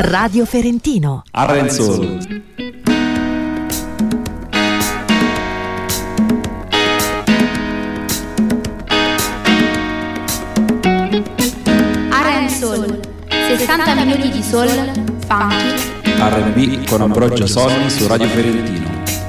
Radio Ferentino. Arenzolo. Arenzolo, 60 minuti di soul, funky, R&B con Ambrogio Sonni su Radio Ferentino.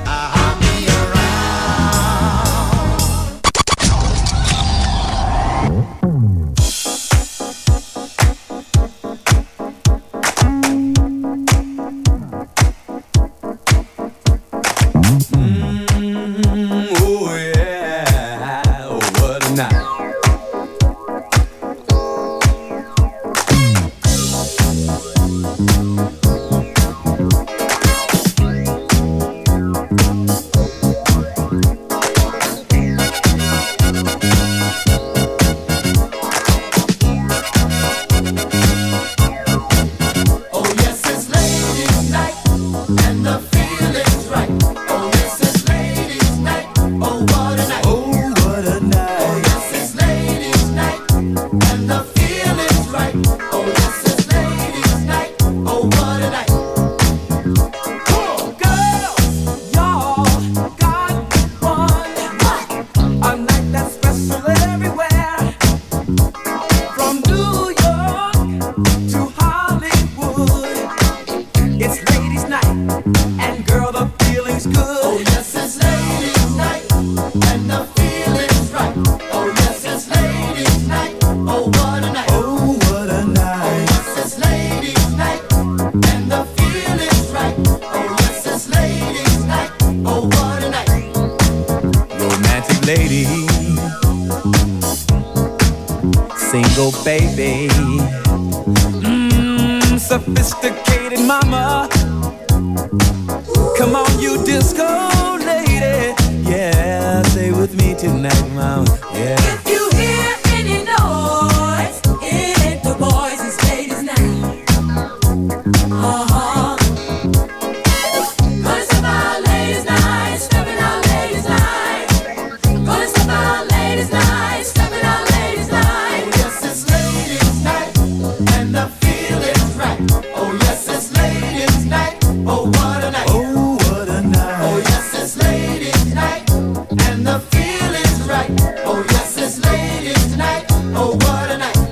Sophisticated mama, come on you disco lady, yeah, stay with me tonight, mama, yeah. If you hear any noise, it's the boys and ladies night. Gonna step out ladies night, stepping out ladies night. Gonna step out ladies night, stepping out ladies night. Yes, it's ladies night, and the feeling's right. Oh yes, it's ladies night. Oh what a night. Oh what a night. Oh yes, it's ladies night, and the feeling's right. Oh yes, it's ladies night. Oh what a night.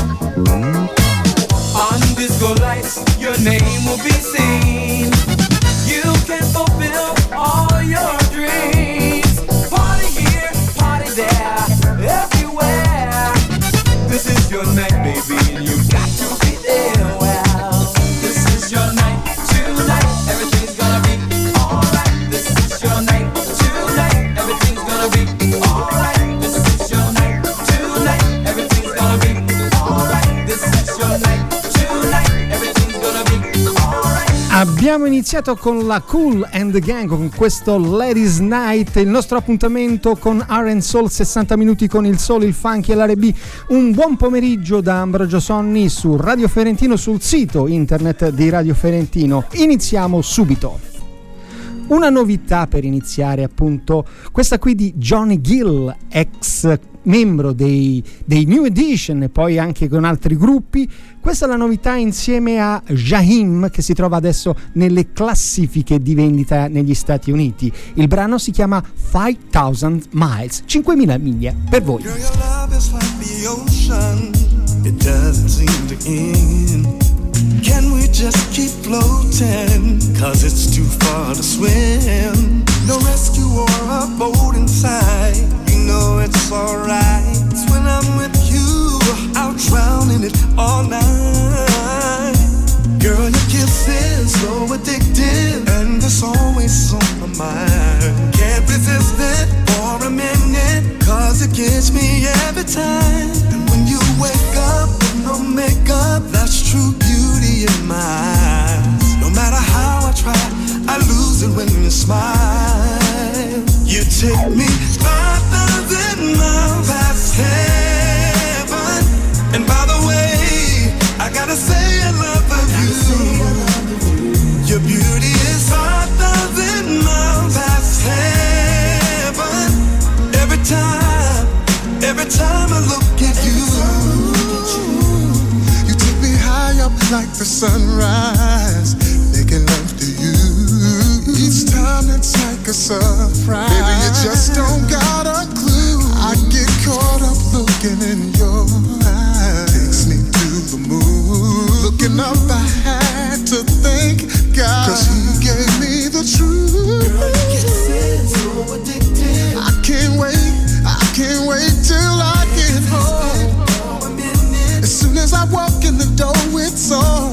On disco lights, your name will be seen. You can fulfill all your dreams. Party here, party there, everywhere. This is your night, baby, and you've got to be there. Well, this is your night tonight. Everything's gonna be alright. This is your night tonight. Everything's gonna be alright. This is your night tonight. Everything's gonna be alright. This is your night tonight. Everything's gonna be alright. Abbiamo iniziato con la Kool and the Gang, con questo Ladies Night, il nostro appuntamento con R&Soul, 60 minuti con il soul, il funky e l'R&B. Un buon pomeriggio da Ambrogio Sonni su Radio Ferentino, sul sito internet di Radio Ferentino. Iniziamo subito. Una novità per iniziare, appunto, questa qui di Johnny Gill, ex membro dei New Edition e poi anche con altri gruppi. Questa è la novità insieme a Jaheim, che si trova adesso nelle classifiche di vendita negli Stati Uniti. Il brano si chiama 5,000 Miles, 5.000 miglia per voi. Girl, your love is like the ocean, it doesn't seem to end. Can we just keep floating, cause it's too far to swim? No rescue or a boat inside, you know it's alright. When I'm with you, I'll drown in it all night. Girl, your kiss is so addictive, and it's always on my mind. Can't resist it for a minute, cause it gets me every time. And when you wake up with no makeup, that's true beauty in my eyes. No matter how I try, I lose it when you smile. You take me 5,000 miles past 10. just like the sunrise, making love to you. Each time it's like a surprise. Baby, you just don't got a clue. I get caught up looking in your eyes. Takes me to the moon. Looking up, I had to thank God, 'cause He gave me the truth. Girl, you can feel so addicted. I can't wait till I get home. As soon as I walk in the door, it's on.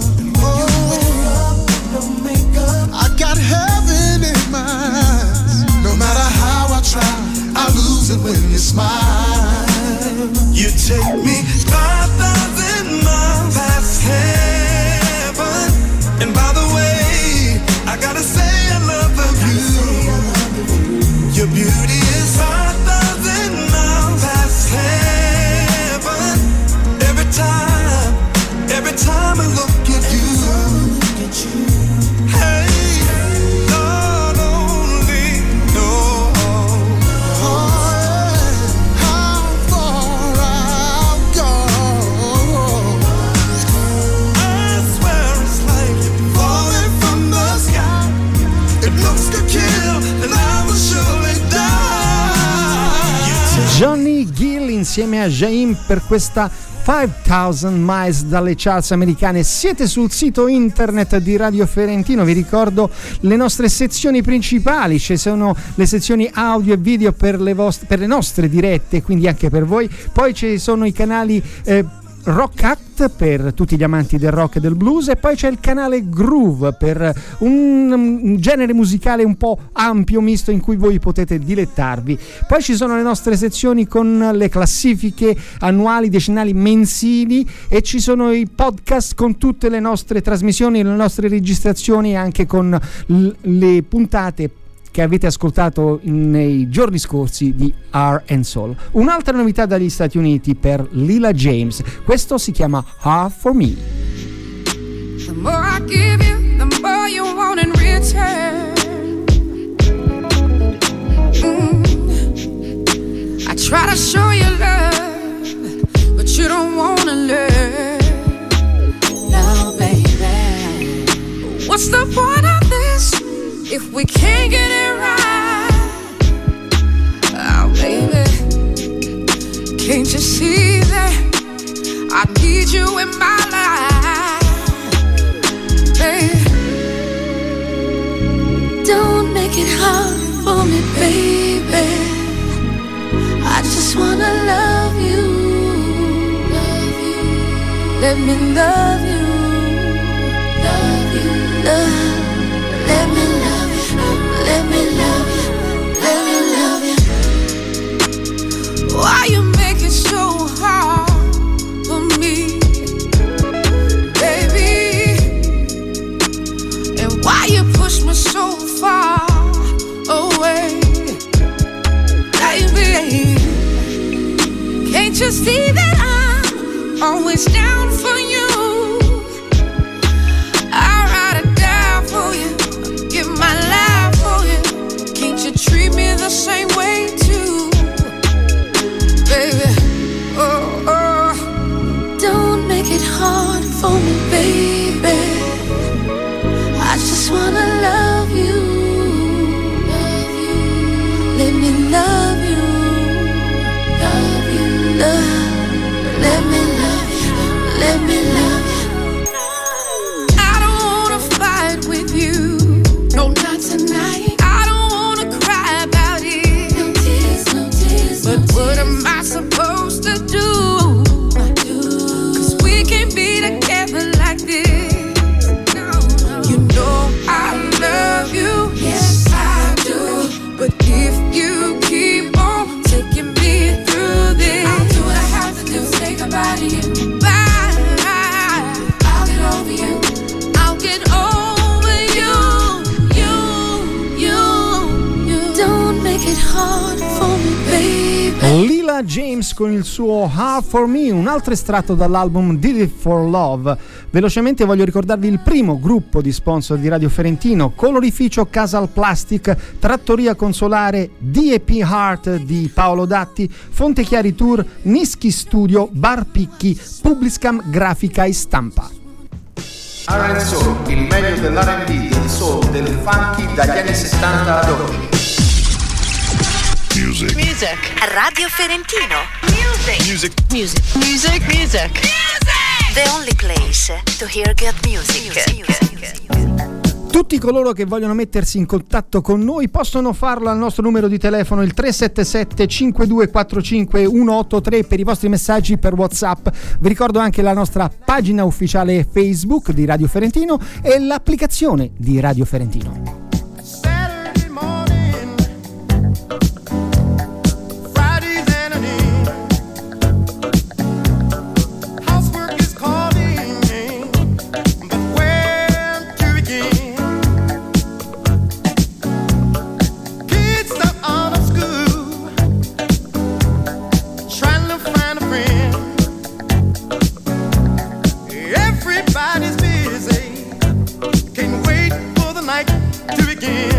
I got heaven in my eyes. No matter how I try, I lose it when you smile. You take me 5,000 miles past heaven. And by the way, I gotta say I love you. Your beauty is 5,000 miles past heaven. Every time I look at you. Johnny Gill insieme a Jaim per questa 5,000 miles dalle charts americane. Siete sul sito internet di Radio Fiorentino, vi ricordo le nostre sezioni principali, ci sono le sezioni audio e video per le nostre dirette, quindi anche per voi, poi ci sono i canali Rock Act per tutti gli amanti del rock e del blues, e poi c'è il canale Groove per un genere musicale un po' ampio, misto, in cui voi potete dilettarvi. Poi ci sono le nostre sezioni con le classifiche annuali, decennali, mensili, e ci sono i podcast con tutte le nostre trasmissioni, le nostre registrazioni, e anche con le puntate che avete ascoltato nei giorni scorsi di R&Soul. Un'altra novità dagli Stati Uniti per Lila James, questo si chiama Hard For Me. The more I give you, the more you want in return. I try to show you love, but you don't wanna learn. No, baby, what's the point of this if we can't get it right? Oh, baby, can't you see that I need you in my life, baby? Don't make it hard for me, baby. I just wanna love you, love you. Let me love you, love you, love. Let me love you, let me love you, let me love you. Why you make it so hard for me, baby? And why you push me so far away, baby? Can't you see that I'm always down for you? I'll ride or die for you, give my life for you. Can't you treat me the same way too, baby? Oh, oh. Don't make it hard for me, baby. I just wanna love you, love you. Let me love you, love you, love. Let me love you, let me love you. I don't wanna fight with you, no, not tonight. I don't wanna cry about it, no tears, no tears. But no what tears. Am I supposed to do? 'Cause we can't be together like this. No, no. You know I love you, yes I do. But if you keep on taking me through this, I'll do what I have to do, say goodbye to you. Bye. I'll get over you, I'll get over you. Don't make it hard for me, baby. Lila James con il suo Hard For Me, un altro estratto dall'album Did It For Love. Velocemente voglio ricordarvi il primo gruppo di sponsor di Radio Fiorentino: Colorificio Casal Plastic, Trattoria Consolare, DEP Heart di Paolo Datti, Fontechiari Tour, Nischi Studio, Bar Picchi, Publiscam Grafica e Stampa. R&Soul, il meglio dell'R&B, del soul, del funky dagli anni 60 ad oggi. Music. Radio Ferentino. Music. The only place to hear good music. Tutti coloro che vogliono mettersi in contatto con noi possono farlo al nostro numero di telefono, il 377 5245 183, per i vostri messaggi per WhatsApp. Vi ricordo anche la nostra pagina ufficiale Facebook di Radio Ferentino e l'applicazione di Radio Ferentino. Everybody's busy, can't wait for the night to begin.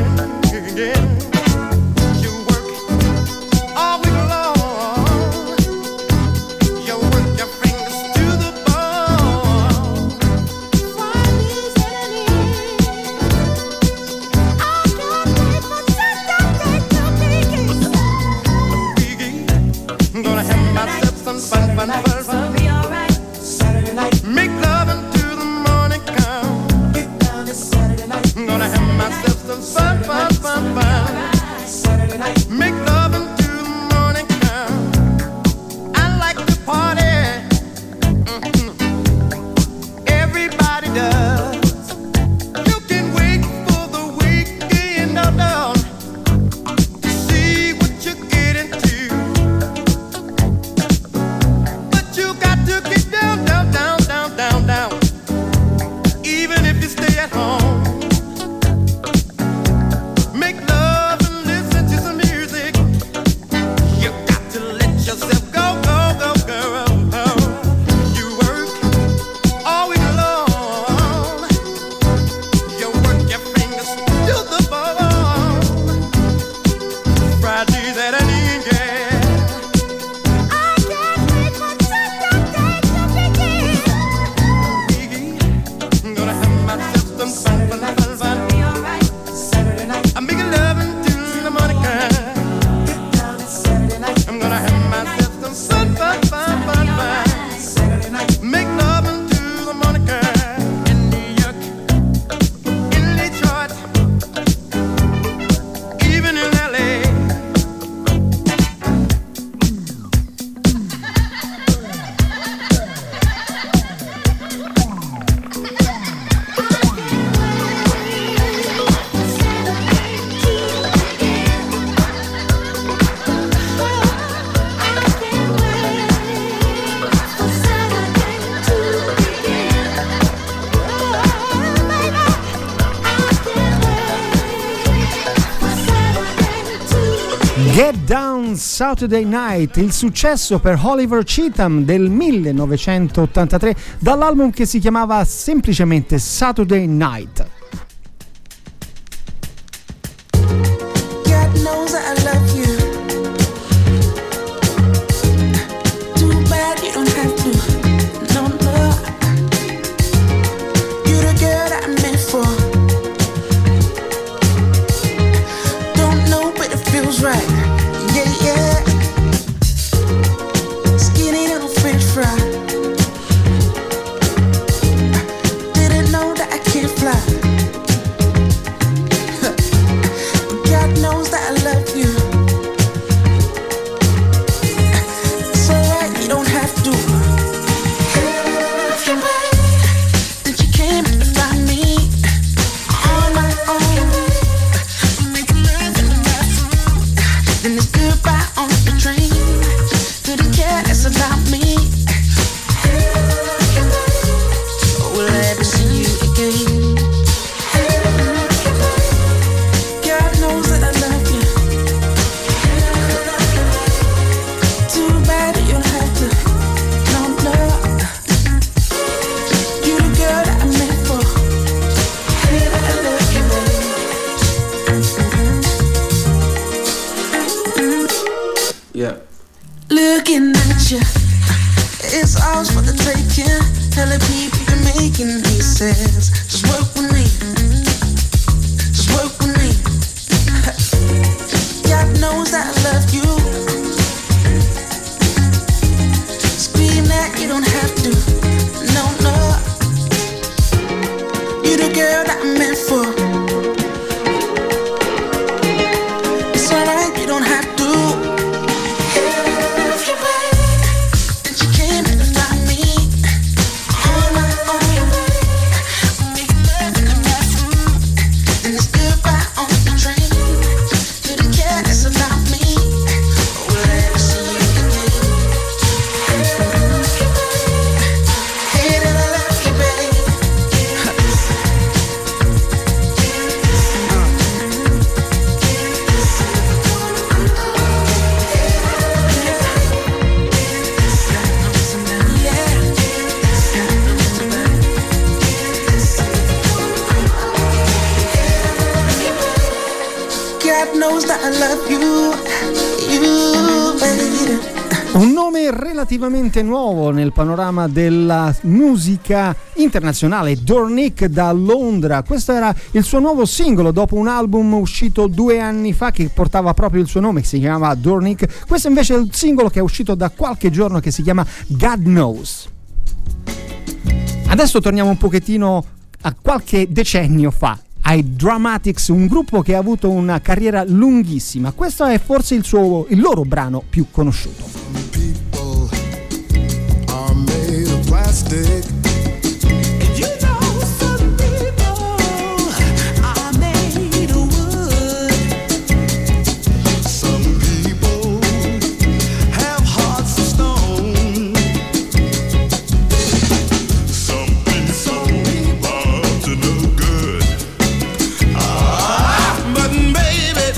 You work all week long, you work your fingers to the bone. Friday's getting in, I can't wait for Saturday to begin. I'm gonna have myself some fun. Be alright. Saturday night. Make love until the morning come. Get down, it's Saturday night. I'm gonna have myself some fun. Saturday night. Make love until the morning come. I like to party. Everybody does. You can wait for the weekend, no, to see what you get into. But you got to get down. Even if you stay at home, make love and listen to some music. You got to let yourself go. You work all week long. You work your fingers to the bone. Friday's at an end, yeah. I can't wait for Saturday to begin. I'm gonna have myself some fun. Be alright. Saturday night. I'm making love until the morning comes. Get down, it's Saturday night. I'm gonna have myself some fun. Saturday night. Make love until the morning comes. In New York, in Detroit, even in LA. Get Down Saturday Night, il successo per Oliver Cheatham del 1983 dall'album che si chiamava semplicemente Saturday Night. God knows I love you. Too bad you don't have to. No. You're the girl that I'm meant for. Don't know, but it feels right. Yeah. Skinny little French fry. Didn't know that I can't fly. God knows that I love you. It's alright, you don't have to. If you wait, then you came to find me on my own. Making love in the bathroom, then it's goodbye on the train. Couldn't care less about me. Will I ever see you again? God knows that I love you. Too bad that you don't have to. No. You're the girl that I'm meant for. I love you, babe. Yeah. Looking at you, it's ours for the taking. Telling people you're making, he says. God knows that I love you, baby. Un nome relativamente nuovo nel panorama della musica internazionale, Dornick da Londra. Questo era il suo nuovo singolo dopo un album uscito 2 anni fa che portava proprio il suo nome, che si chiamava Dornick. Questo invece è il singolo che è uscito da qualche giorno, che si chiama God Knows. Adesso torniamo un pochettino a qualche decennio fa, ai Dramatics, un gruppo che ha avuto una carriera lunghissima. Questo è forse il loro brano più conosciuto. People are made of plastic. You know some people are made of wood. Some people have hearts of stone. Some people are up to no good. But baby,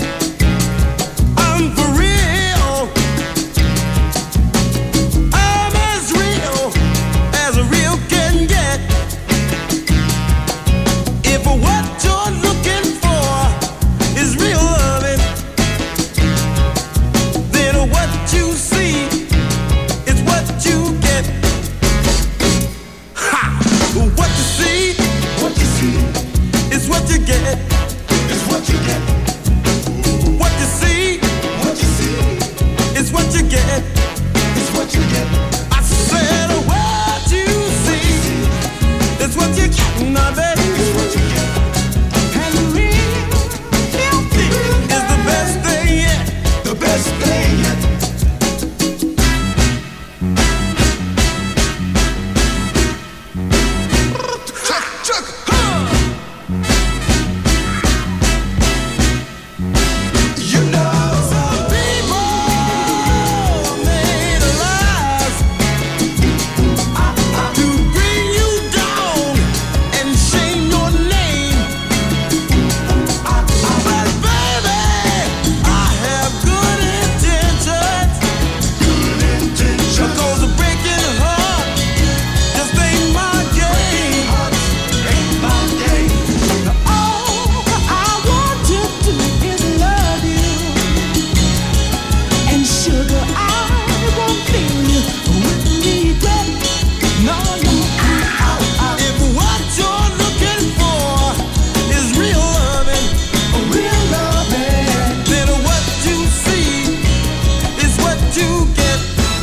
I'm for real. I'm as real as a real can get. If what you're looking for is real loving, then what you see is what you get. Ha! What you see is what you get. Is what you get. What you see is what you get. Is what you get. I said what you see is what you get. Now baby, is what you get. And real is the best thing yet. The best thing yet. Chuck, You know some people made alive to bring you down and shame your name. But baby, I have good intentions. Because a breaking heart just ain't my game. All I want to do is love you. And sugar, I won't feel you with regret. No, no. If what you're looking for is real loving, then what you see is what you get.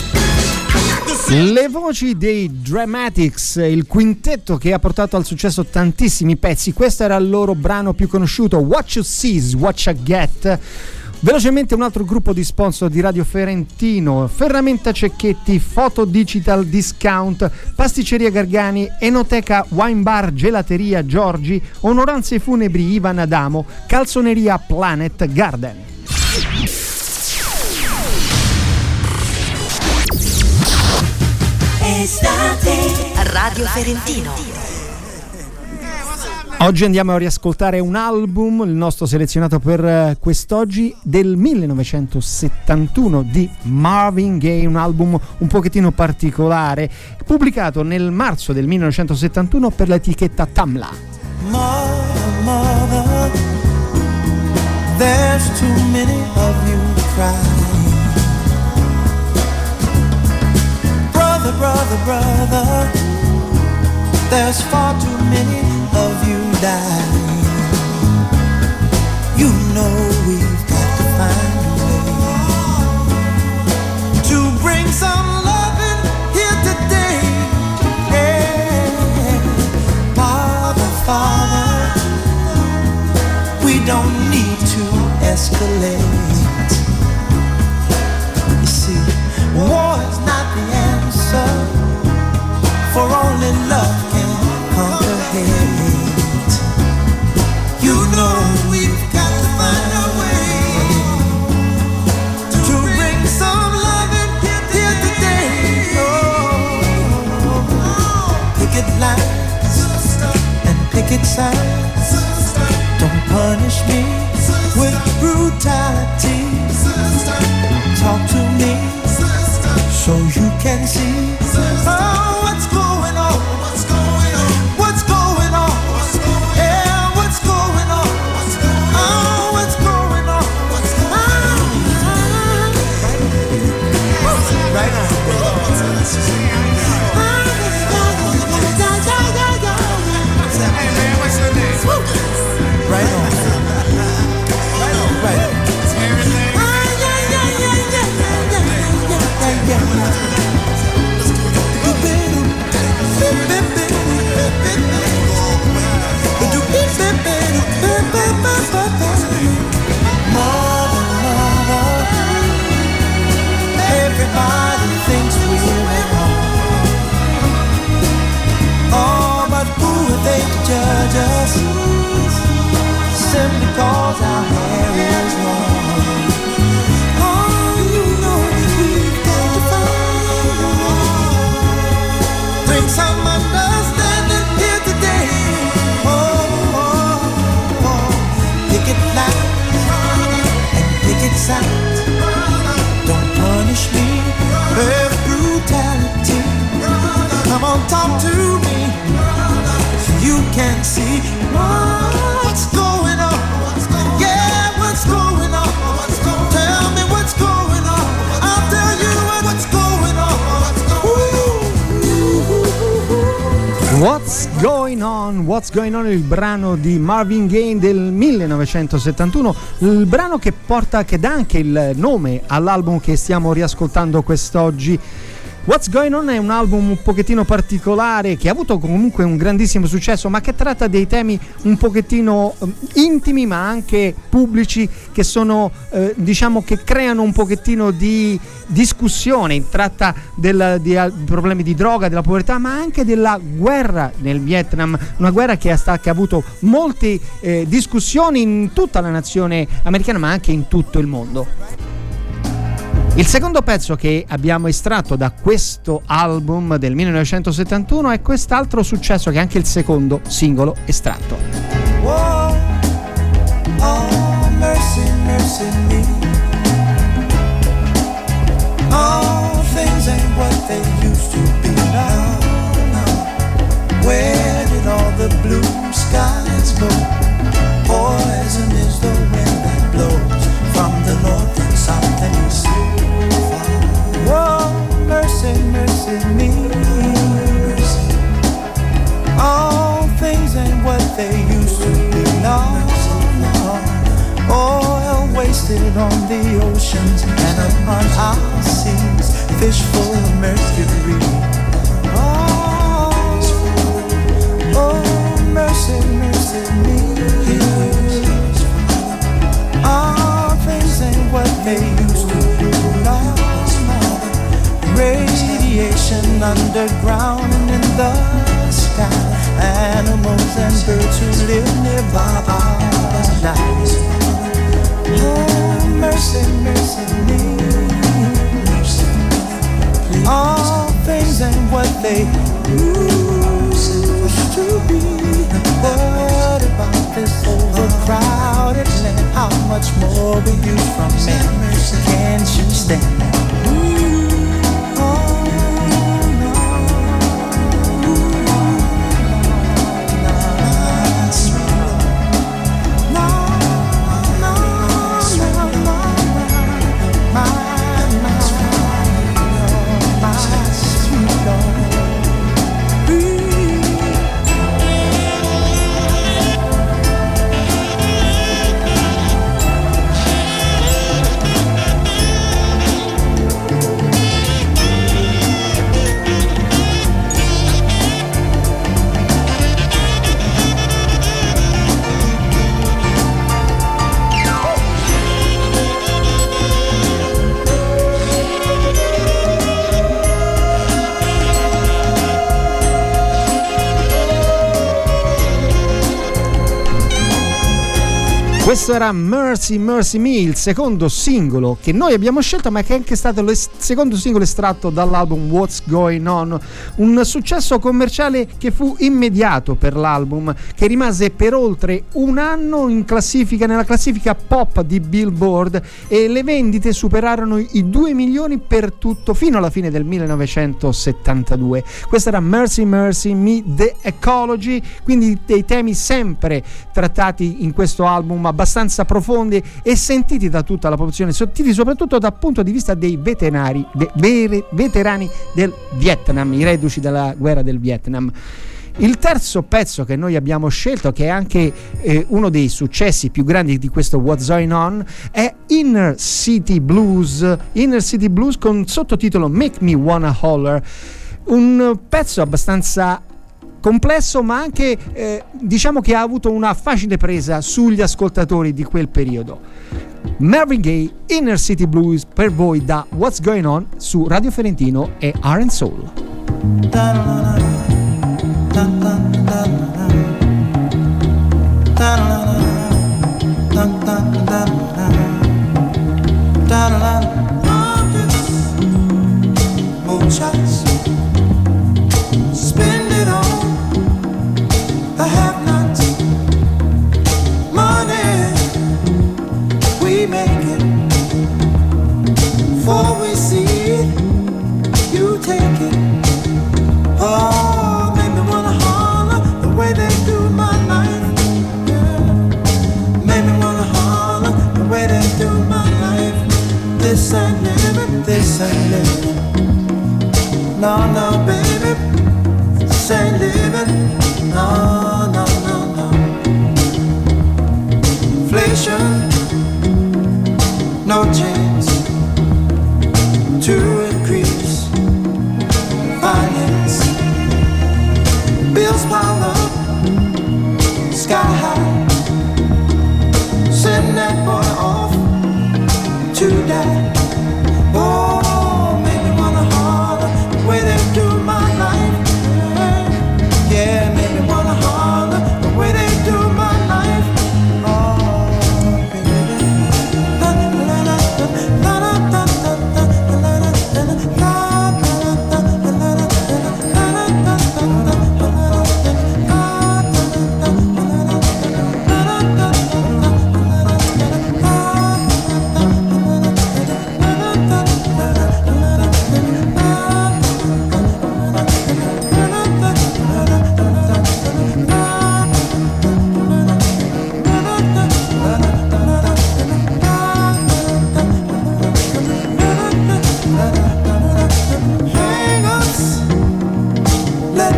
Le voci dei Dramatics, il quintetto che ha portato al successo tantissimi pezzi. Questo era il loro brano più conosciuto, What You See is What You Get. Velocemente un altro gruppo di sponsor di Radio Ferentino: Ferramenta Cecchetti, Foto Digital Discount, Pasticceria Gargani, Enoteca Wine Bar Gelateria Giorgi, Onoranze Funebri Ivan Adamo, Calzoneria Planet Garden. Radio Ferentino. Oggi andiamo a riascoltare un album, il nostro selezionato per quest'oggi, del 1971 di Marvin Gaye, un album un pochettino particolare, pubblicato nel marzo del 1971 per l'etichetta Tamla. Mother, there's too many of you crying. Brother, brother, brother, there's far too many of you dying. You know we've got to find a way to bring some loving here today. Yeah. Father, Father, we don't need to escalate. You see, war is not the answer, for only love can conquer hate. You know we've got to find a way to bring some loving here today. Oh, picket lines and picket signs, don't punish me with brutality. Talk to me so you can see. Oh, what's going on? What's going on? What's going on? Yeah, what's going on? Oh, what's going talk to me. You can see what's going on. Yeah, what's going on? Tell me what's going on. I'll tell you what's going on. What's Going On, il brano di Marvin Gaye del 1971, il brano che dà anche il nome all'album che stiamo riascoltando quest'oggi. What's Going On è un album un pochettino particolare che ha avuto comunque un grandissimo successo, ma che tratta dei temi un pochettino intimi ma anche pubblici, che sono diciamo che creano un pochettino di discussione. Tratta di problemi di droga, della povertà, ma anche della guerra nel Vietnam, una guerra che ha avuto molte discussioni in tutta la nazione americana ma anche in tutto il mondo. Il secondo pezzo che abbiamo estratto da questo album del 1971 è quest'altro successo, che è anche il secondo singolo estratto. Whoa, oh, mercy, mercy me. All things ain't what they used to be now. Where did all the blue skies go? Poison is the wind that blows from the north and south and east. Whoa, mercy, mercy me. All things ain't what they used to be. No, no. Oil wasted on the oceans and upon our seas, fish full of mercury. Oh, oh, mercy, mercy me. All things ain't what they used to be. No. Radiation underground and in the sky. Animals and birds who live nearby are dying. Oh, mercy, mercy me. All things ain't what they used to be. What about this overcrowded land? How much more will you from men? Can't you stand that? Questo era Mercy Mercy Me, il secondo singolo che noi abbiamo scelto, ma che è anche stato il secondo singolo estratto dall'album What's Going On, un successo commerciale che fu immediato per l'album, che rimase per oltre un anno in classifica, nella classifica pop di Billboard, e le vendite superarono i 2 milioni per tutto fino alla fine del 1972. Questa era Mercy Mercy Me, The Ecology, quindi dei temi sempre trattati in questo album, abbastanza profondi e sentiti da tutta la popolazione, sentiti soprattutto dal punto di vista dei veterani del Vietnam, i reduci della guerra del Vietnam. Il terzo pezzo che noi abbiamo scelto, che è anche uno dei successi più grandi di questo What's Going On, è Inner City Blues con sottotitolo Make Me Wanna Holler, un pezzo abbastanza complesso, ma anche diciamo che ha avuto una facile presa sugli ascoltatori di quel periodo. Marvin Gaye, Inner City Blues per voi da What's Going On su Radio Ferentino e R&Soul. Spend it on the have-nots. Money, we make it. Before we see it, you take it. Oh,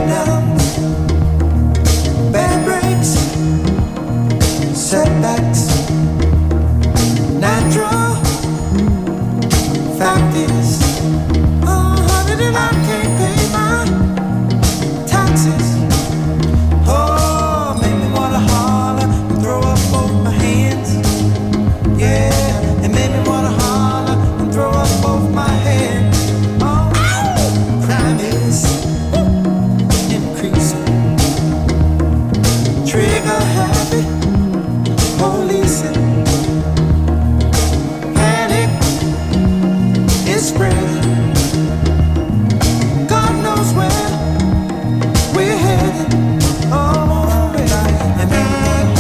downs, bad breaks, setbacks, natural. Fact is, honey, that I can't pay my taxes. Oh, make me wanna holler and throw up both my hands. Yeah, it made me wanna holler and throw up both my hands. Oh, crime is increasing. Trigger happy, policing. Panic is spreading. God knows where we're headed. Oh, baby, and maybe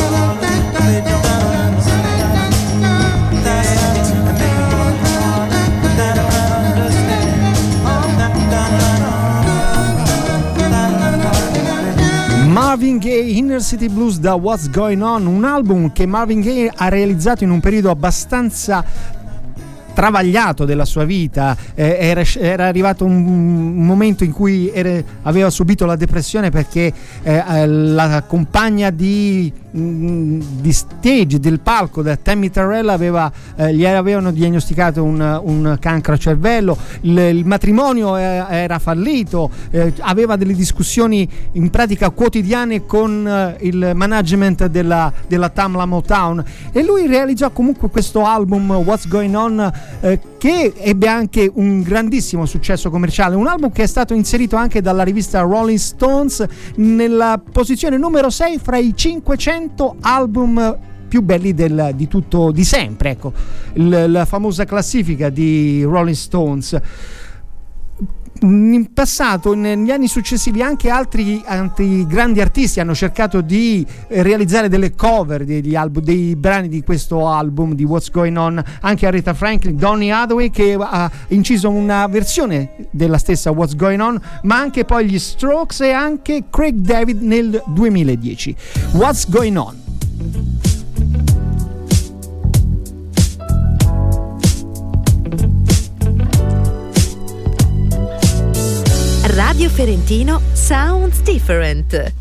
Marvin Gaye, Inner City Blues da What's Going On, un album che Marvin Gaye ha realizzato in un periodo abbastanza travagliato della sua vita. Era arrivato un momento in cui aveva subito la depressione perché la compagna di stage, del palco, da Tammy Terrell, gli avevano diagnosticato un cancro al cervello. Il matrimonio era fallito, aveva delle discussioni in pratica quotidiane con il management della Tamla Motown, e lui realizzò comunque questo album What's Going On, che ebbe anche un grandissimo successo commerciale, un album che è stato inserito anche dalla rivista Rolling Stones nella posizione numero 6 fra i 500 album più belli di sempre, ecco, la famosa classifica di Rolling Stones. In passato, negli anni successivi, anche altri grandi artisti hanno cercato di realizzare delle cover dei brani di questo album di What's Going On. Anche Aretha Franklin, Donny Hathaway, che ha inciso una versione della stessa What's Going On, ma anche poi gli Strokes e anche Craig David nel 2010. What's Going On. Radio Ferentino sounds different.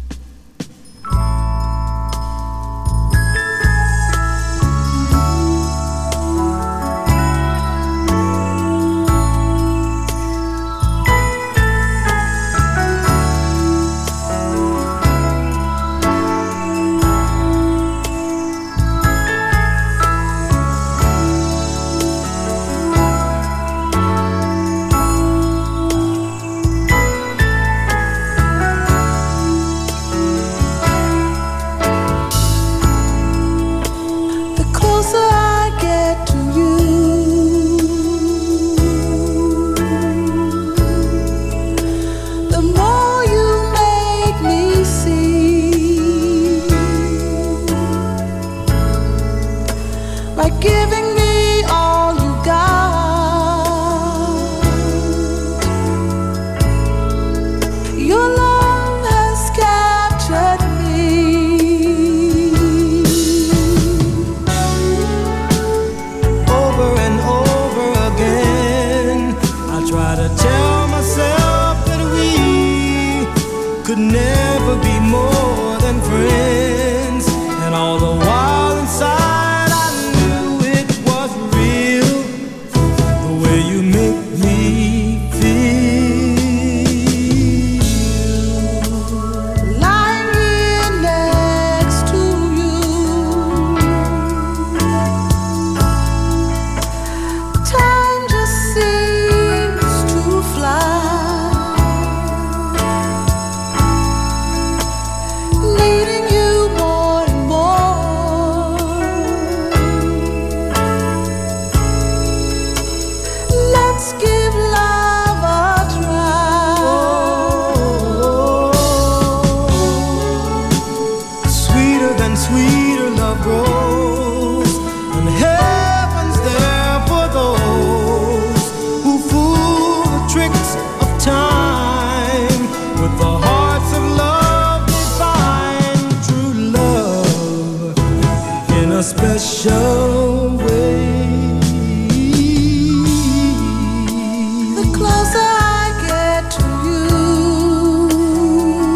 The closer I get to you,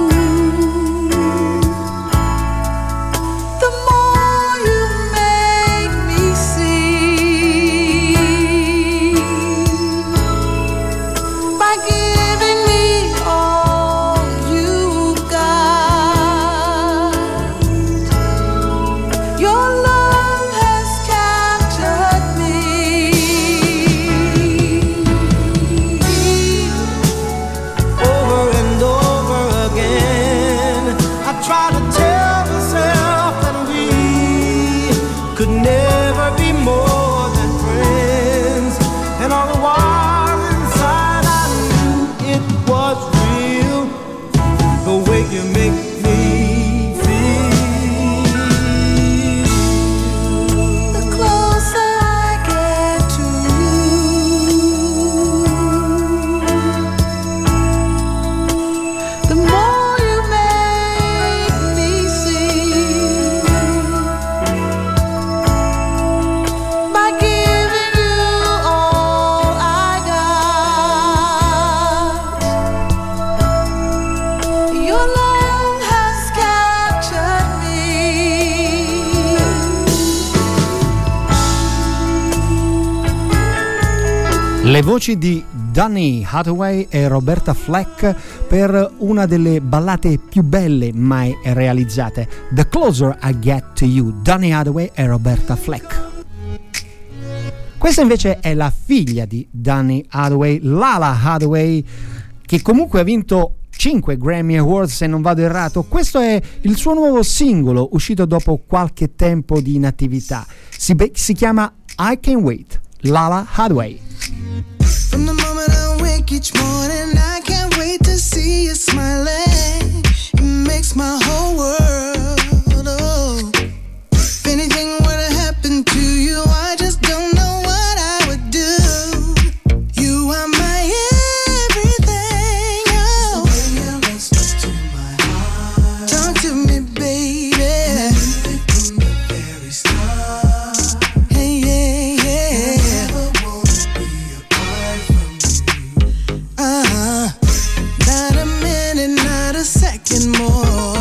Le voci di Donny Hathaway e Roberta Fleck per una delle ballate più belle mai realizzate, The Closer I Get to You, Donny Hathaway e Roberta Fleck. Questa invece è la figlia di Donny Hathaway, Lala Hathaway, che comunque ha vinto 5 Grammy Awards se non vado errato. Questo è il suo nuovo singolo uscito dopo qualche tempo di inattività. Si chiama I Can't Wait, Lala Hathaway. From the moment I wake each morning, I can't wait to see you smiling. It makes my whole world, oh. If anything were to happen to you, I just don't know what I would do. You are my everything, oh. The way you listen to my heart. Talk to me, baby. From the very start. Hey, yeah, yeah. Never wanna be apart from you. Not a minute, not a second more.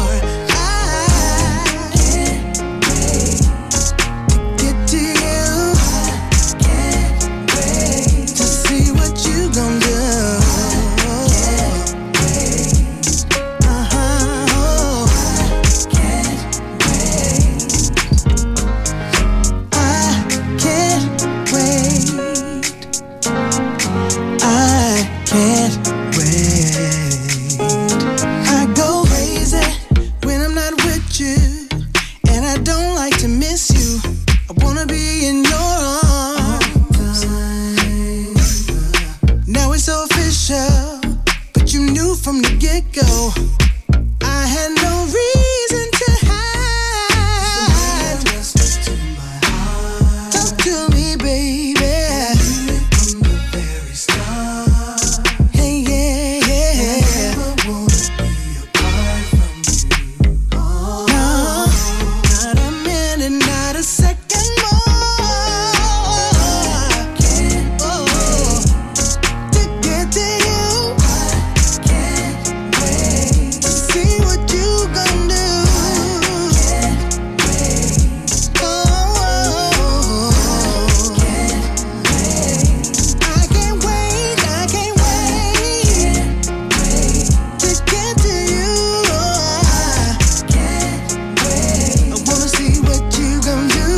Go. I had no reason to hide. Talk to me, baby. From the very start. Hey, yeah, yeah. I never wanna be apart from you. Oh, no, not a minute, not a second more. To get to you. See what you gon' do. I can't wait, I can't wait to get to you. I wanna see what you gon' do.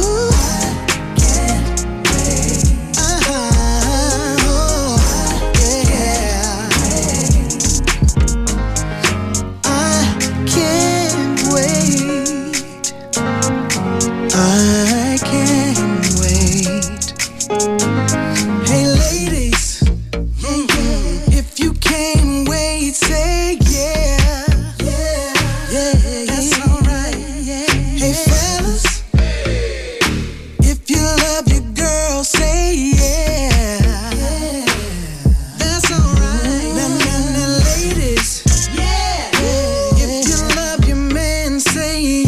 I can't wait. Hey ladies, if you can't wait, say yeah. Yeah, that's alright. Hey fellas, if you love your girl, say yeah. That's alright. Now, ladies, if you love your man, say yeah.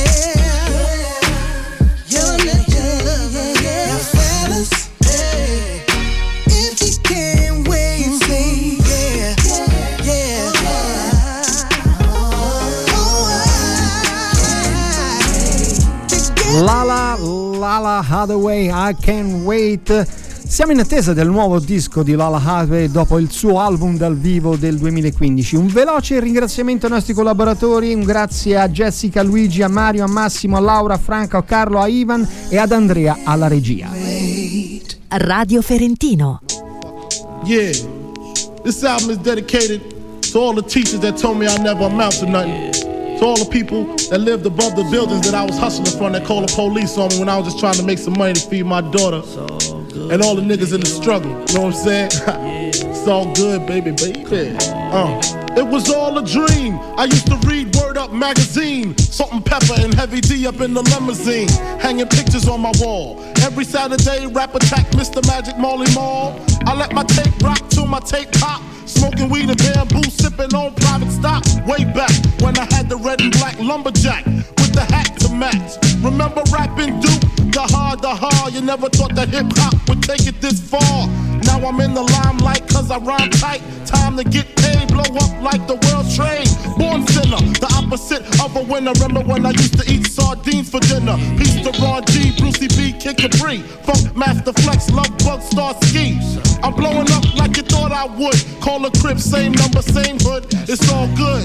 Lala Hathaway, I Can't Wait. Siamo in attesa del nuovo disco di Lala Hathaway dopo il suo album dal vivo del 2015. Un veloce ringraziamento ai nostri collaboratori, un grazie a Jessica, Luigi, a Mario, a Massimo, a Laura, a Franca, a Carlo, a Ivan e ad Andrea alla regia. Radio Ferentino. Yeah, this album is dedicated to all the teachers that told me I never amount to nothing. To all the people that lived above the buildings that I was hustling from, that called the police on me when I was just trying to make some money to feed my daughter. And all the niggas in the struggle, you know what I'm saying? It's all good, baby. It was all a dream. I used to read Word Up magazine, Salt and Pepper and Heavy D up in the limousine, hanging pictures on my wall. Every Saturday, rap attack Mr. Magic Marley Marl. I let my tape rock till my tape pop. Smoking weed and bamboo, sipping on private stock. Way back when I had the red and black lumberjack with the hat to match. Remember rapping Duke? The hard, you never thought that hip-hop would take it this far. Now I'm in the limelight cause I rhyme tight. Time to get paid, blow up like the world's trade. Born sinner, the opposite of a winner. Remember when I used to eat sardines for dinner? Peace to Ron G, Brucey B, Kid Capri, Funk Master Flex, Love Bug, Star Ski. I'm blowing up like you thought I would. Call a crib, same number, same hood. It's all good.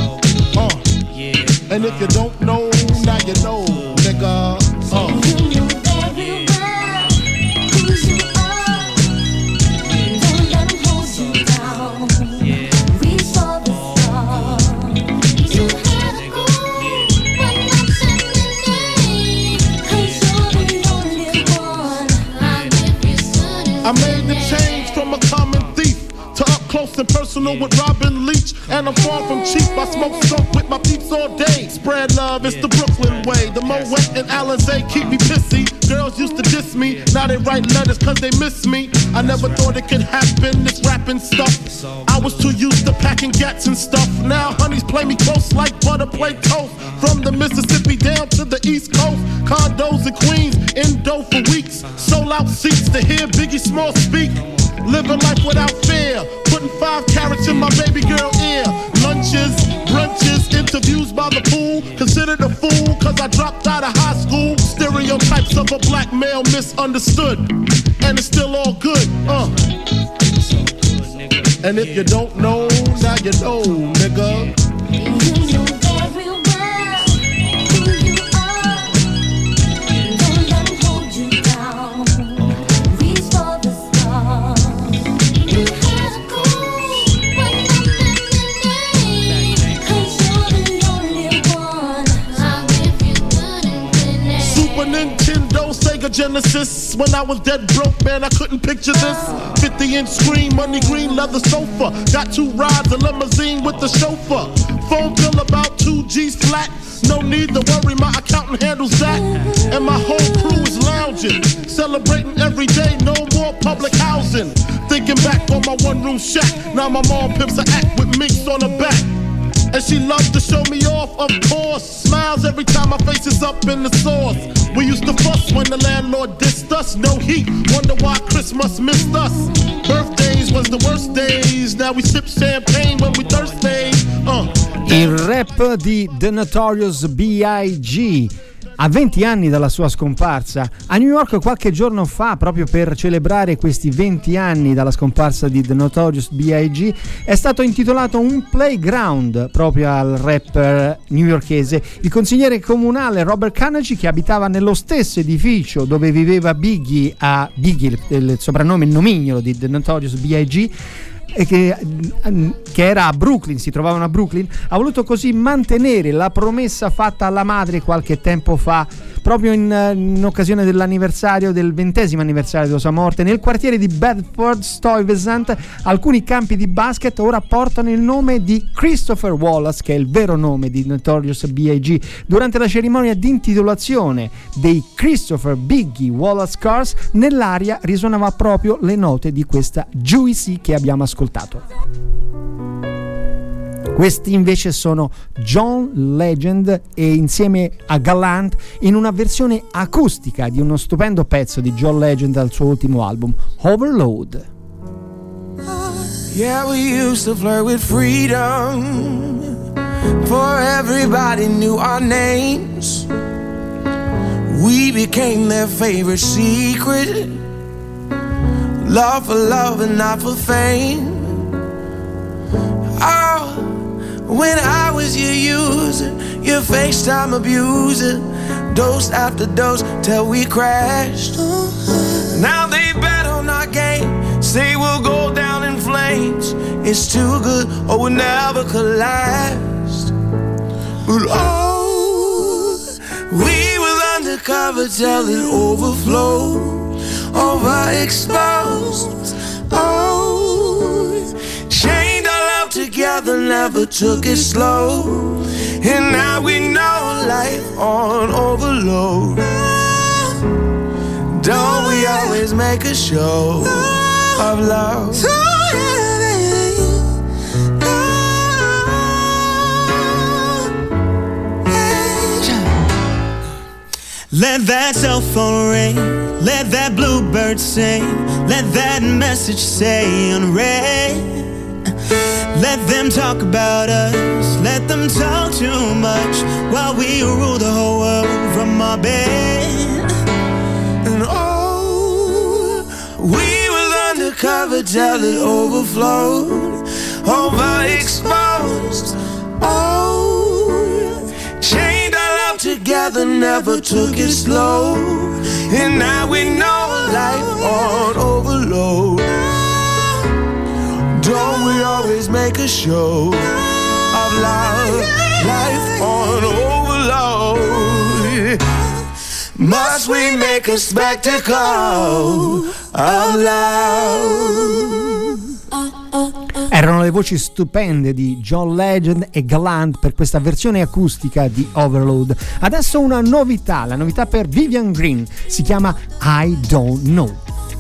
And if you don't know, now you know, nigga. I made the change from a common thief to up close and personal with Robin Leach. And I'm far from cheap, I smoke skunk with my peeps all day. Spread love, it's the Brooklyn way. The Moet and Alizé keep me pissy. Girls used to diss me, now they write letters cause they miss me. I never thought it could happen, this rapping stuff. I was too used to packing gats and stuff. Now honeys play me close like butter play toast. From the Mississippi down to the East Coast. Condos in Queens, indo for weeks. Sold out seats to hear Biggie Smalls speak. Living life without fear. Putting 5 carats in my baby girl ear. Lunches, brunches, interviews by the pool. Considered a fool cause I dropped out of high school. Stereotypes of a black male misunderstood. And it's still all good, And if you don't know, now you know, nigga. Genesis. When I was dead broke, man, I couldn't picture this. 50-inch screen, money green, leather sofa. Got 2 rides, a limousine with the chauffeur. Phone bill about 2 G's flat. No need to worry, my accountant handles that. And my whole crew is lounging, celebrating every day, no more public housing. Thinking back on my one-room shack. Now my mom pimps an act with minks on her back. And she loves to show me off, of course. Smiles every time my face is up in the sauce. We used to fuss when the landlord dissed us. No heat, wonder why Christmas missed us. Birthdays was the worst days. Now we sip champagne when we thirsty. Il rap di The Notorious B.I.G. A 20 anni dalla sua scomparsa, a New York qualche giorno fa, proprio per celebrare questi 20 anni dalla scomparsa di The Notorious B.I.G., è stato intitolato un playground proprio al rapper newyorkese. Il consigliere comunale Robert Carnegie, che abitava nello stesso edificio dove viveva Biggie, il soprannome, il nomignolo di The Notorious B.I.G., che era a Brooklyn, si trovavano a Brooklyn, ha voluto così mantenere la promessa fatta alla madre qualche tempo fa, proprio in occasione dell'anniversario, del 20° anniversario della sua morte. Nel quartiere di Bedford-Stuyvesant alcuni campi di basket ora portano il nome di Christopher Wallace, che è il vero nome di Notorious B.I.G. Durante la cerimonia di intitolazione dei Christopher Biggie Wallace Cars, nell'aria risuonava proprio le note di questa Juicy che abbiamo ascoltato. Questi invece sono John Legend e insieme a Gallant in una versione acustica di uno stupendo pezzo di John Legend dal suo ultimo album, Overload. Yeah, we used to flirt with freedom, for everybody knew our names. We became their favorite secret, love for love and not for fame. Oh, when I was your user, your FaceTime abuser, dose after dose till we crashed. Now they bet on our game, say we'll go down in flames. It's too good or we'll never could last. But oh, we was undercover till it overflowed, overexposed. Oh, chained our love together, never took it slow. And now we know life on overload. Don't we always make a show of love? Let that cell phone ring, let that bluebird sing, let that message say unread. Let them talk about us, let them talk too much, while we rule the whole world from our bed. And oh, we was undercover till it overflowed, overexposed. Oh, chained our love together, never took it slow, and now we know life on overload. Don't we always make a show of love, life on overload? Must we make a spectacle of love? Erano le voci stupende di John Legend e Gallant per questa versione acustica di Overload. Adesso una novità, la novità per Vivian Green, si chiama I Don't Know.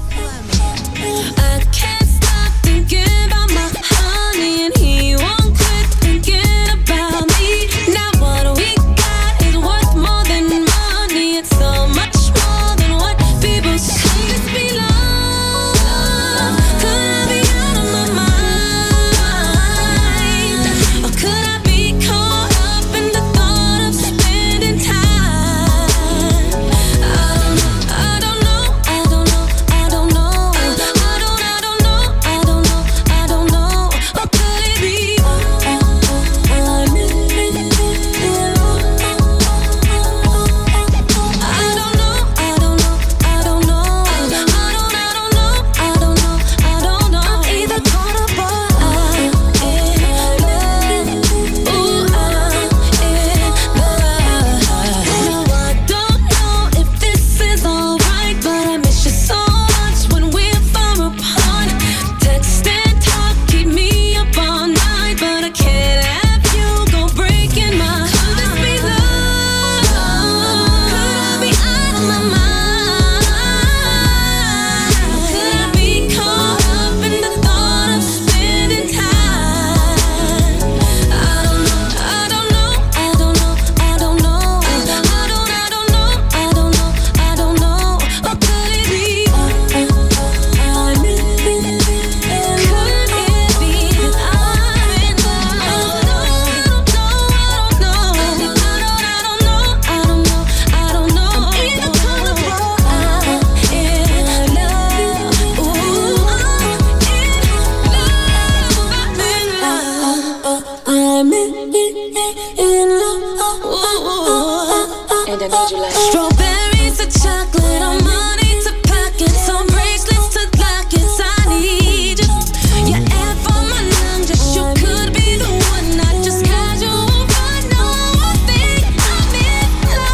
Strawberries to chocolate, on money to pockets, on bracelets to lockets. I need you. You add for my name, just you could be the one, not just casual. But no one thing, I'm in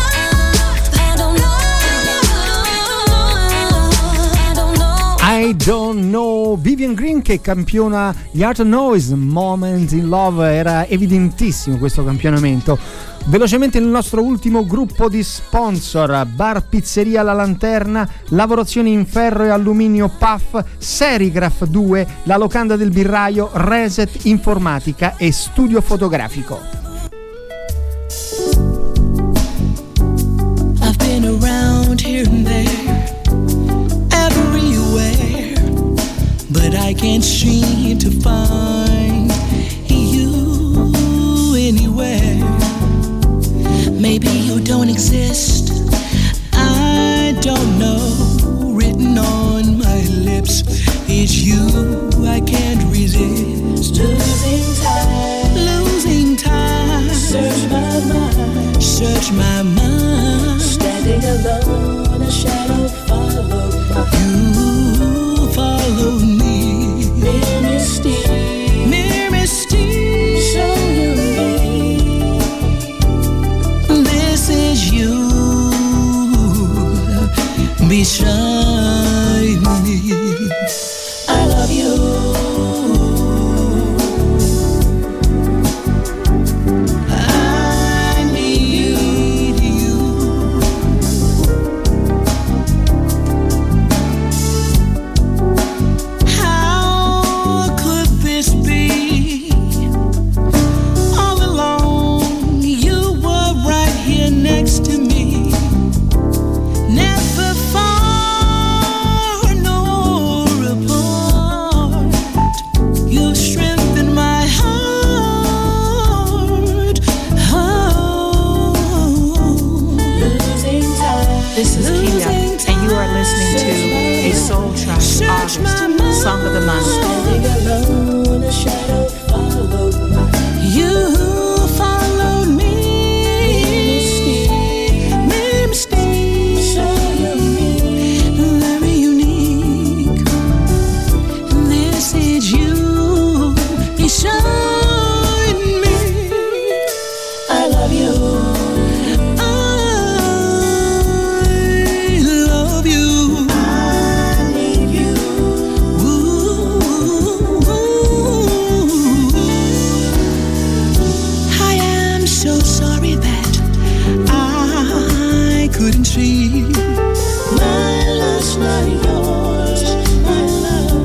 love. I don't know. I Don't Know. Vivian Green che campiona gli Art of Noise, Moment in Love. Era evidentissimo questo campionamento. Velocemente il nostro ultimo gruppo di sponsor: Bar Pizzeria La Lanterna, lavorazioni in ferro e alluminio PAF, Serigraph 2, la locanda del birraio, Reset Informatica e studio fotografico. I've been around here and there, everywhere, but I can't seem to find you anywhere. Maybe you don't exist, I don't know. Written on my lips, it's you I can't resist. Losing time, search my mind. Standing alone, a shadow follow. You follow me. Mere mystique, show you me. This is you beside me. I love you. I need you. This is Kia, and you are listening to a soul track, August, Song of the Month. You followed me, made a mistake, very unique. This is you, you showing me. I love you. My love's not yours, my love.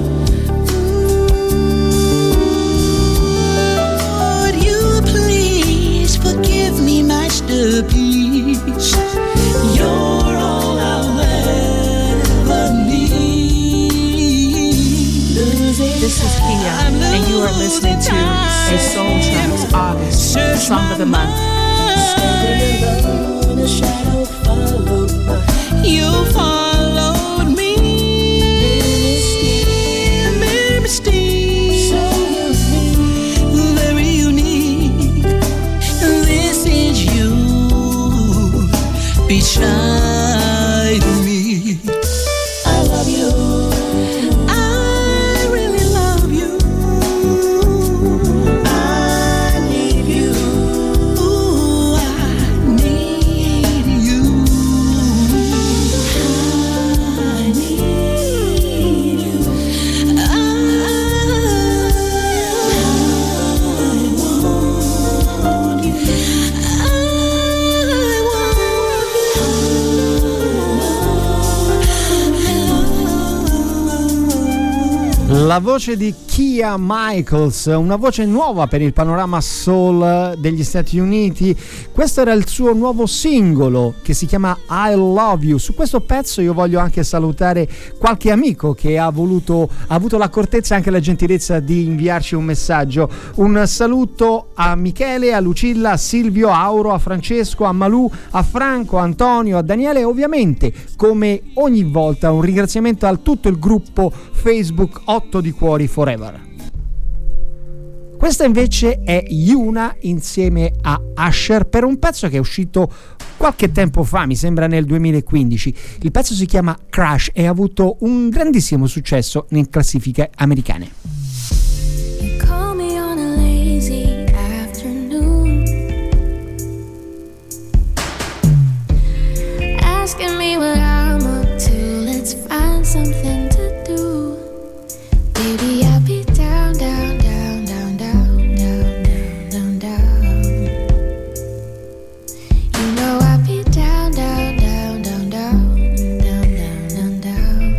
Would you please forgive me, masterpiece? You're all I'll ever need. This is Kia, and you are listening to a soul track, August, Song of the Month. You followed me, made a mistake, very unique. This is you beside me. I love you. I really love you. I need you. Ooh, I need you. La voce di Kia Michaels, una voce nuova per il panorama soul degli Stati Uniti. Questo era il suo nuovo singolo che si chiama I Love You. Su questo pezzo io voglio anche salutare qualche amico che ha avuto l'accortezza e anche la gentilezza di inviarci un messaggio. Un saluto a Michele, a Lucilla, a Silvio, a Auro, a Francesco, a Malù, a Franco, a Antonio, a Daniele e ovviamente, come ogni volta, un ringraziamento a tutto il gruppo Facebook 8 di Cuori Forever. Questa invece è Yuna insieme a Usher per un pezzo che è uscito qualche tempo fa, mi sembra nel 2015. Il pezzo si chiama Crash e ha avuto un grandissimo successo in classifiche americane. You call me on a lazy afternoon, asking me what I'm up to. Let's find something to do. Baby, I'll be down, down, down, down, down, down, down, down, down. You know I'll be down, down, down, down, down, down, down, down, down.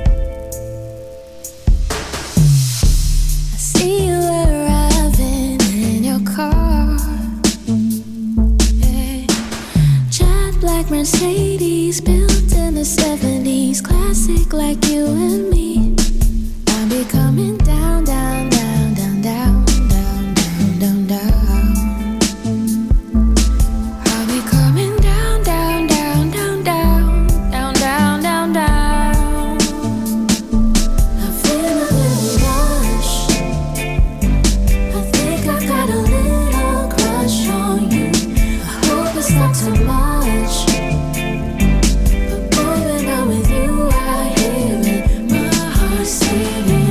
I see you arriving in your car, yeah. Jet black Mercedes built in the 70s, classic like you and me. I'll be coming down, down, down, down, down, down, down, down, down. I'll be coming down, down, down, down, down, down, down, down, down. I feel a little rush. I think I've got a little crush on you. I hope it's not too much, but boy, when I'm with you, I hear it. My heart singing.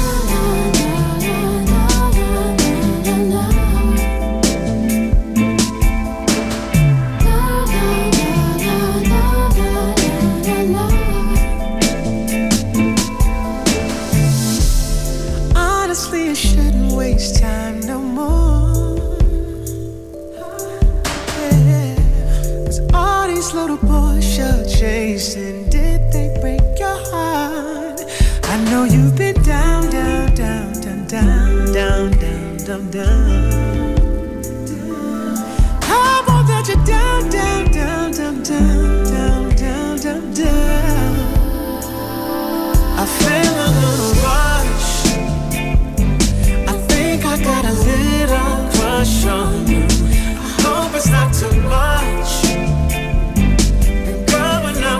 Honestly, I shouldn't waste time no more. Yeah. 'Cause all these little boys you're chasing, did they break your heart? I know you've been down, down, down, down, down, down, down, down, down. I want that you're down, down, down, down, down, down, down, down, down. I feel a little rush. I think I got a little crush on you. I hope it's not too much. And girl, when I'm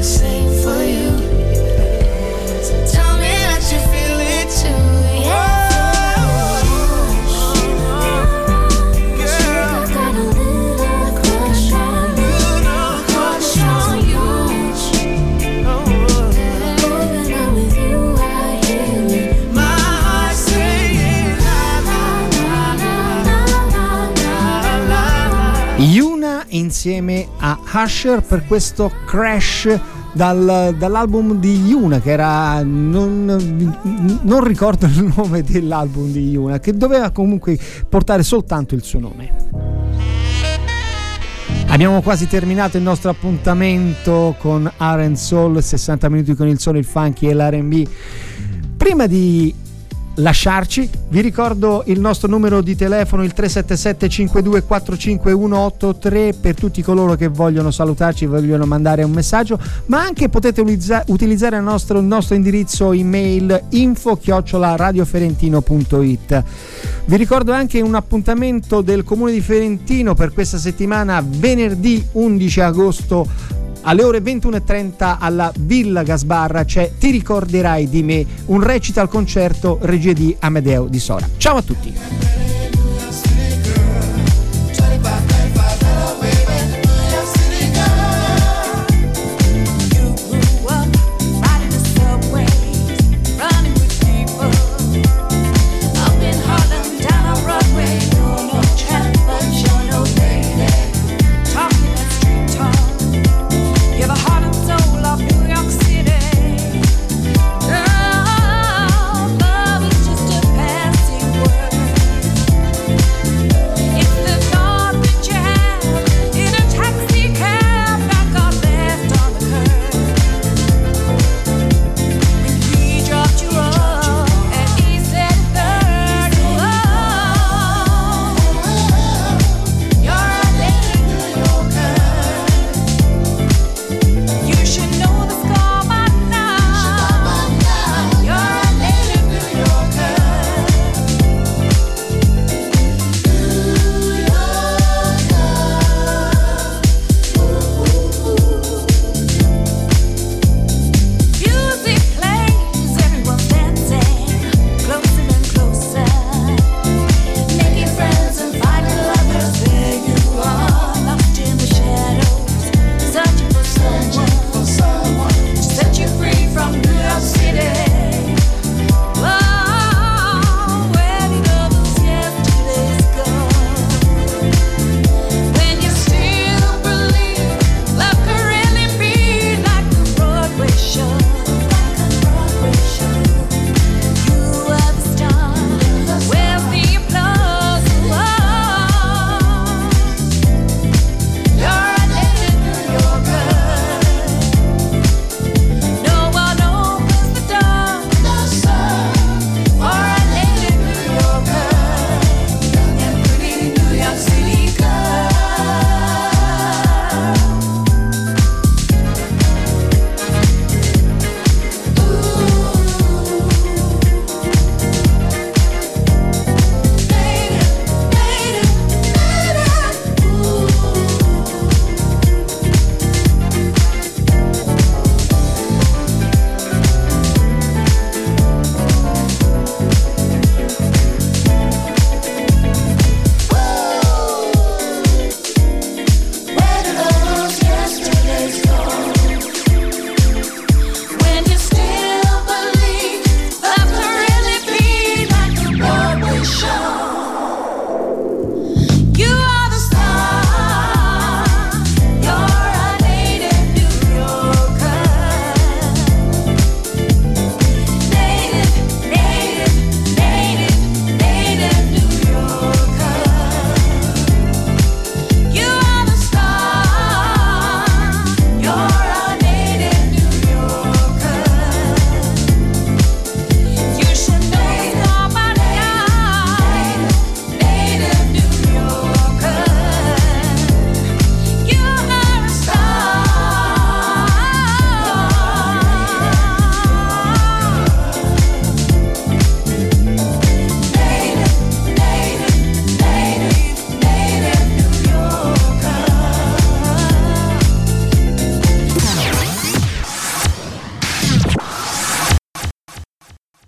the same for you. So tell me that you feel it too. Yuna insieme a Usher per questo Crash dall'album di Yuna, che era non ricordo il nome dell'album di Yuna, che doveva comunque portare soltanto il suo nome. Abbiamo quasi terminato il nostro appuntamento con R&B Soul, 60 minuti con il soul, il funky e l'R&B. Prima di lasciarci vi ricordo il nostro numero di telefono, il 377 52 45 183, per tutti coloro che vogliono salutarci, vogliono mandare un messaggio, ma anche potete utilizzare il nostro indirizzo email info@radioferentino.it. Vi ricordo anche un appuntamento del Comune di Ferentino per questa settimana, venerdì 11 agosto alle ore 21:30 alla Villa Gasbarra c'è Ti ricorderai di me, un recital concerto regia di Amedeo Di Sora. Ciao a tutti.